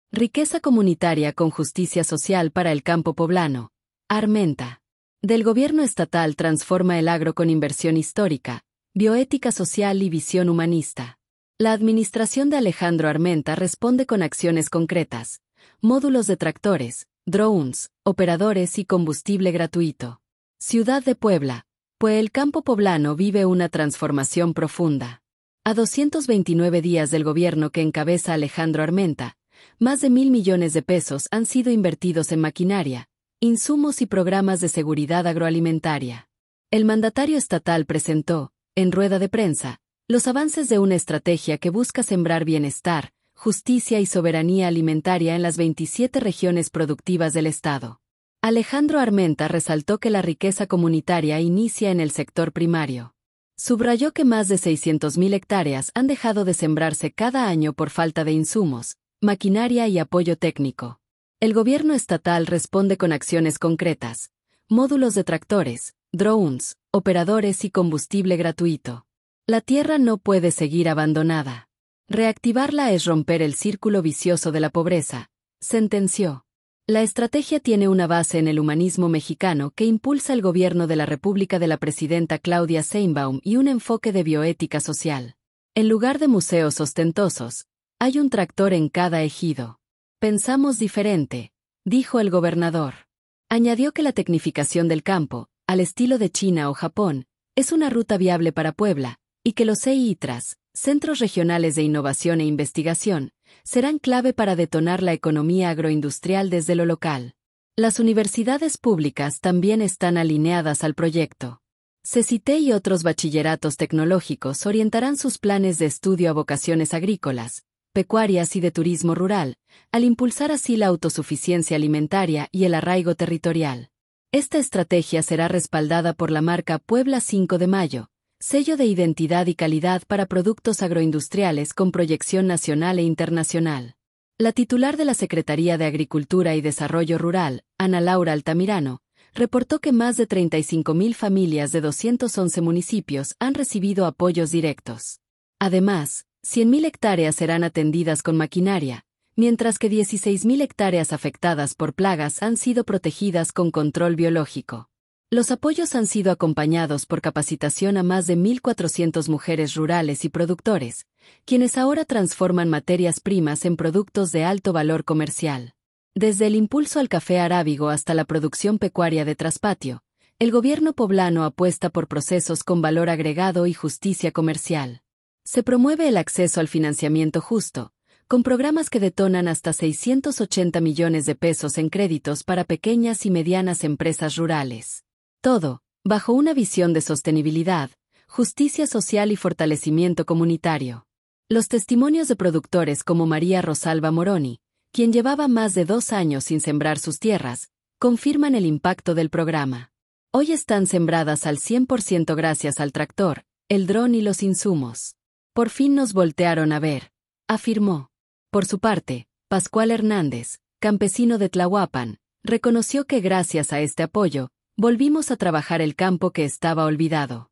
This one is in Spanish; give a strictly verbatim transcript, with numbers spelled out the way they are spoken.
Riqueza comunitaria con justicia social para el campo poblano. Armenta. Del gobierno estatal transforma el agro con inversión histórica, bioética social y visión humanista. La administración de Alejandro Armenta responde con acciones concretas, módulos de tractores, drones, operadores y combustible gratuito. Ciudad de Puebla. Pues el campo poblano vive una transformación profunda. A doscientos veintinueve días del gobierno que encabeza Alejandro Armenta, más de mil millones de pesos han sido invertidos en maquinaria, insumos y programas de seguridad agroalimentaria. El mandatario estatal presentó, en rueda de prensa, los avances de una estrategia que busca sembrar bienestar, justicia y soberanía alimentaria en las veintisiete regiones productivas del Estado. Alejandro Armenta resaltó que la riqueza comunitaria inicia en el sector primario. Subrayó que más de seiscientas mil hectáreas han dejado de sembrarse cada año por falta de insumos, maquinaria y apoyo técnico. El gobierno estatal responde con acciones concretas, módulos de tractores, drones, operadores y combustible gratuito. La tierra no puede seguir abandonada. Reactivarla es romper el círculo vicioso de la pobreza, sentenció. La estrategia tiene una base en el humanismo mexicano que impulsa el gobierno de la República de la presidenta Claudia Sheinbaum y un enfoque de bioética social. En lugar de museos ostentosos, hay un tractor en cada ejido. Pensamos diferente, dijo el gobernador. Añadió que la tecnificación del campo, al estilo de China o Japón, es una ruta viable para Puebla, y que los C I T R A S, Centros Regionales de Innovación e Investigación, serán clave para detonar la economía agroindustrial desde lo local. Las universidades públicas también están alineadas al proyecto. C E C I T E y otros bachilleratos tecnológicos orientarán sus planes de estudio a vocaciones agrícolas, pecuarias y de turismo rural, al impulsar así la autosuficiencia alimentaria y el arraigo territorial. Esta estrategia será respaldada por la marca Puebla cinco de mayo, sello de identidad y calidad para productos agroindustriales con proyección nacional e internacional. La titular de la Secretaría de Agricultura y Desarrollo Rural, Ana Laura Altamirano, reportó que más de treinta y cinco mil familias de doscientos once municipios han recibido apoyos directos. Además, cien mil hectáreas serán atendidas con maquinaria, mientras que dieciséis mil hectáreas afectadas por plagas han sido protegidas con control biológico. Los apoyos han sido acompañados por capacitación a más de mil cuatrocientas mujeres rurales y productores, quienes ahora transforman materias primas en productos de alto valor comercial. Desde el impulso al café arábigo hasta la producción pecuaria de traspatio, el gobierno poblano apuesta por procesos con valor agregado y justicia comercial. Se promueve el acceso al financiamiento justo, con programas que detonan hasta seiscientos ochenta millones de pesos en créditos para pequeñas y medianas empresas rurales. Todo, bajo una visión de sostenibilidad, justicia social y fortalecimiento comunitario. Los testimonios de productores como María Rosalba Moroni, quien llevaba más de dos años sin sembrar sus tierras, confirman el impacto del programa. Hoy están sembradas al cien por ciento gracias al tractor, el dron y los insumos. Por fin nos voltearon a ver, afirmó. Por su parte, Pascual Hernández, campesino de Tlahuapan, reconoció que gracias a este apoyo, volvimos a trabajar el campo que estaba olvidado.